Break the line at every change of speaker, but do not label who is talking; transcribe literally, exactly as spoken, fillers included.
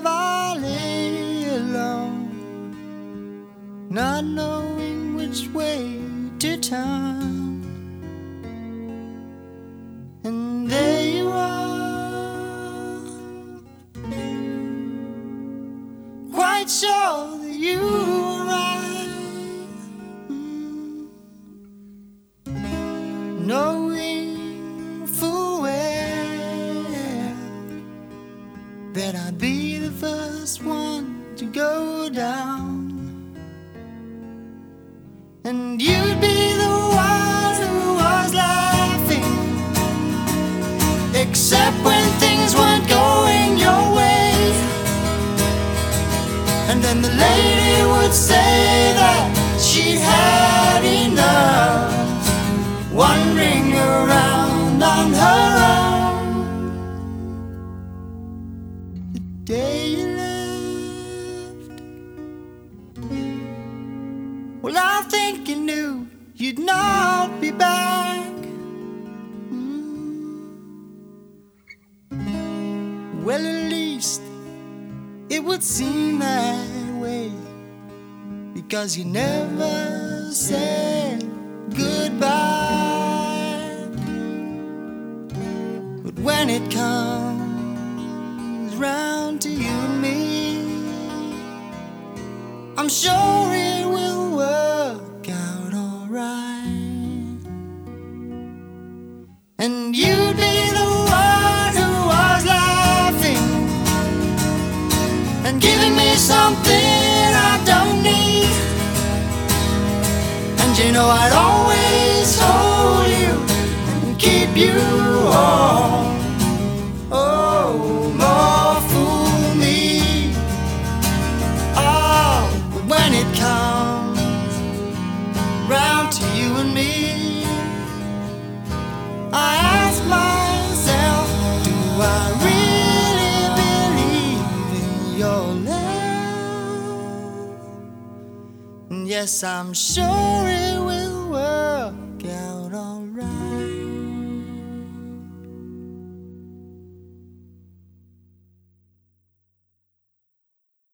have I lay alone, not knowing which way to turn. And there you are, quite sure that you were right, mm. Knowing full well that I'd be the first one to go down, and you'd be the one who was laughing, except when things weren't going your way. And then the lady would say that she had enough, wandering around on her own. The day you left, well, I think you knew you'd not be back. Well, at least it would seem that way, because you never said goodbye. But when it comes round to you and me, I'm sure it will work out alright. And you'd be the one who was laughing and giving me something I don't need. And you know I'd always hold you and keep you warm. Oh, more fool me. Oh, but when it comes round to you and me, I ask myself, do I really believe in your love? And yes, I'm sure it will work